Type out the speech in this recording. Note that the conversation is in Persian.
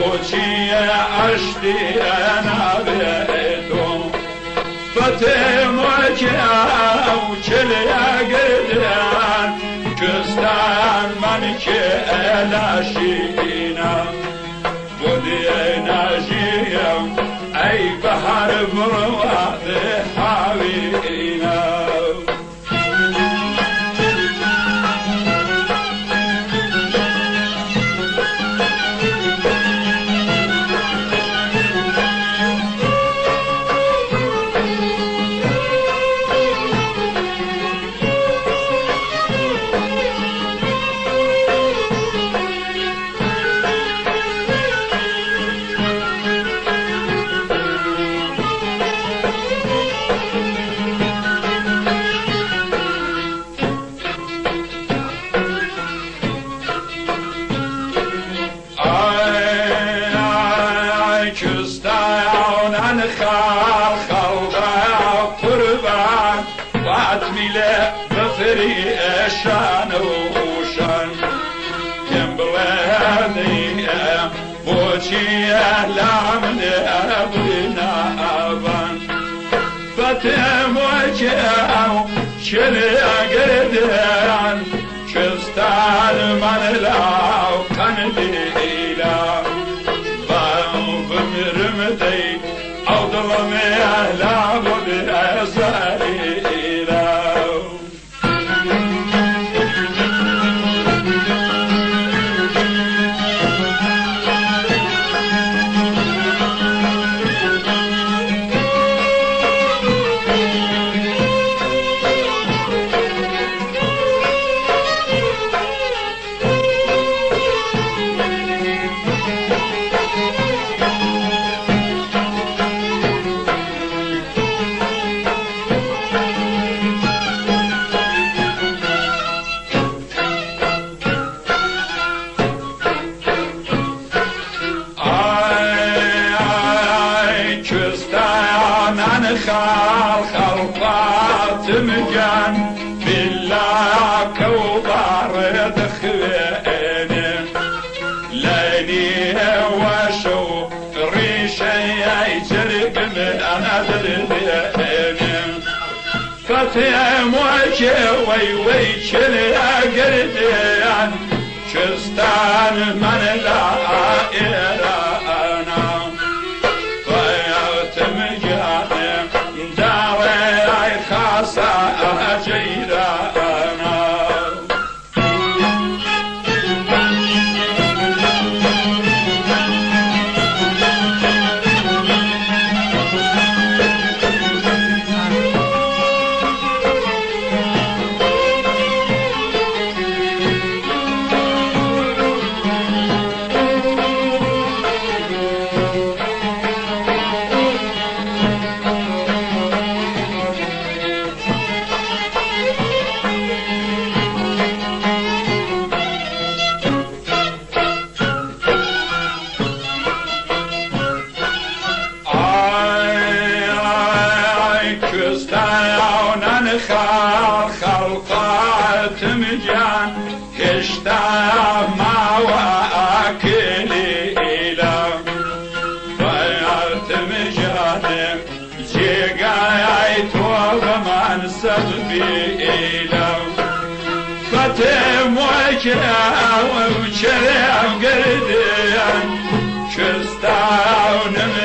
بوچی اشتی نبیتم فتمه که او چلی گردن کستان من که الاشینم بودی نجیم ای بحر برواد حوینم شان وشان يمبلاني بوشي لامن ابنا ابان فتم وجهه شل اقدر كستان من لاو كان ليلا بمرمدي او ظلمي لا بود ازالي خلقات مجان بالله كوبار دخليني ليني وشو ريشي يجرق من انا دربيني فتيم وجه وي شل قرديان شستان من لا إيرانا فيات مجاني خلقات مجان كشتا ما واكلي إلى فيات مجان جيقاي توغمان سببي إلى فتم وجه وشرع قرديان كشتا ونمي